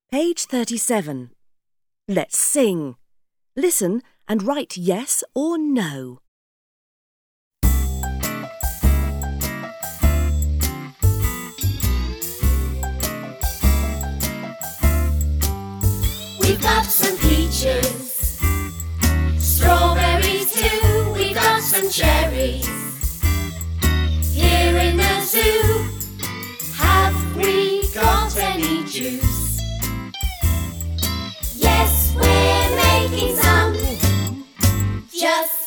Page 37. Let's sing. Listen and write yes or no. We've got some peaches, strawberries too, we've got some cherries. Here in the zoo, have we got any juice? Yes, we're making some, just